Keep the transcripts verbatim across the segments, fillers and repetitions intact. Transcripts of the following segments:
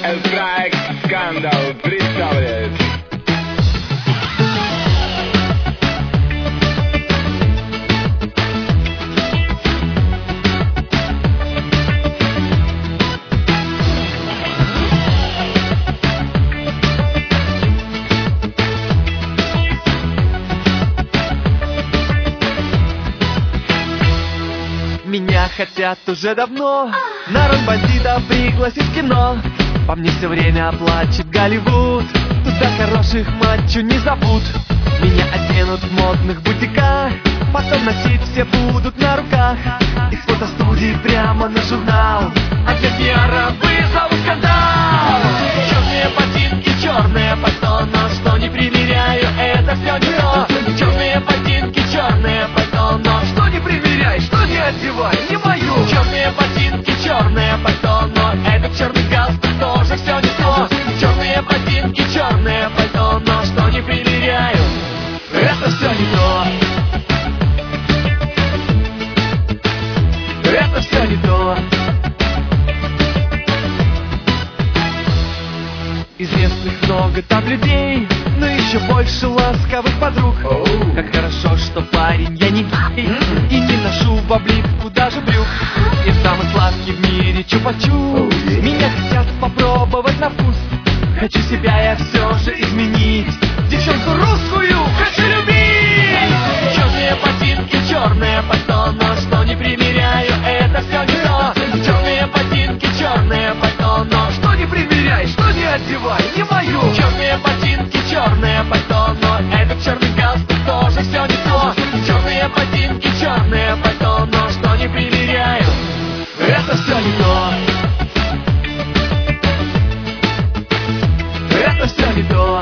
L-Strike Скандал представляет. Меня хотят уже давно, народ бандитов пригласить в кино. По мне все время плачет Голливуд, тут за хороших мачо не забудь. Меня оденут в модных бутиках, потом носить все будут на руках. Из фотостудии прямо на журнал, а для пиара вызову скандал. Черные ботинки, черное пальто, но что не примеряю, это все не то. Черные ботинки, черное пальто, но что не примеряй, что не одевай, не мою. Черные ботинки, черное пальто, но этот черный галстук тоже все не то. Черные ботинки, черное пальто, но что не примеряю, это все не то. Это все не то. Известных много там людей, но еще больше ласковых подруг. Oh. Как хорошо, что парень я не гей, mm-hmm. и не ношу в облипку даже брюк. И самый сладкий в мире чупа-чуп. Oh, yeah. Меня хотят попробовать на вкус. Хочу себя я все же изменить, девчонку русскую хочу любить. Черные ботинки, черное пальто, но что не примеряю, это все не то. Черные ботинки, черное пальто, но что не примеряй, что не одевай, не мою. Черные ботинки, черное пальто, но этот черный галстук тоже все не то. Черные ботинки, черное пальто, но что не примеряю, это все не то. Это все не то.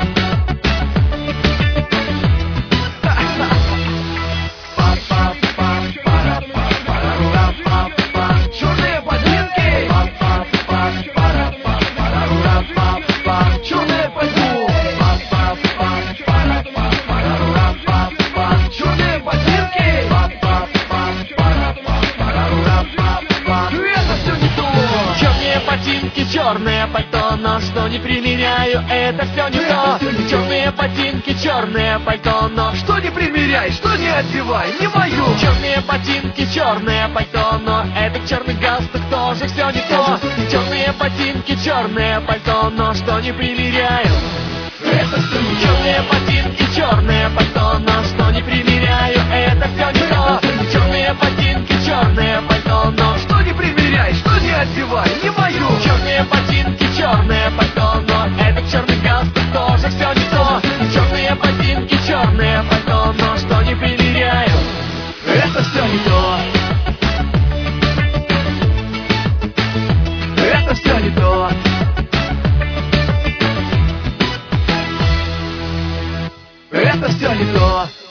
Черные ботинки, черные пальто, черные ботинки, это все не то. Черные ботинки, черное пальто, но что не примеряю, это все не то. Черные ботинки, черное пальто, но что не примеряй, что не одевай, не мою. Черные ботинки, черное пальто, но этот черный галстук тоже все не то. Черные ботинки, черное пальто, но что не примеряю, это все не то. Черные ботинки, черное пальто, но что не примеряю, это все не то. Черные ботинки, черное пальто, но что не примеряй, что не одевай, не мою. Черные ботинки, черное пальто, но этот черный галстук тоже все не то. Черные ботинки, черное пальто, но что не примеряю, это все не то. Это все не то. Это все не то.